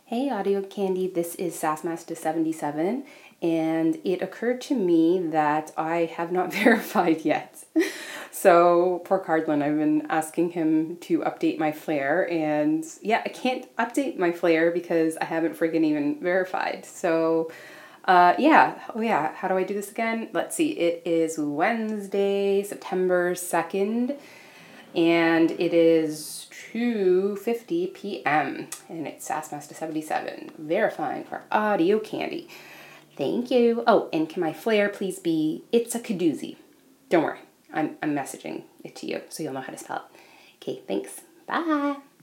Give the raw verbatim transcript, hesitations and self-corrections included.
Hey Audio Candy, this is Sassmaster seventy-seven, and it occurred to me that I have not verified yet. So, poor Cardlin, I've been asking him to update my Flare, and yeah, I can't update my Flare because I haven't friggin' even verified. So, uh, yeah, oh yeah, how do I do this again? Let's see, it is Wednesday, September second, and it is two fifty p m and it's Sassmaster seventy-seven verifying for Audio Candy. Thank you. Oh, and can my Flare please be It's a Kadoozy? Don't worry, I'm, I'm messaging it to you so you'll know how to spell it. Okay, thanks. Bye.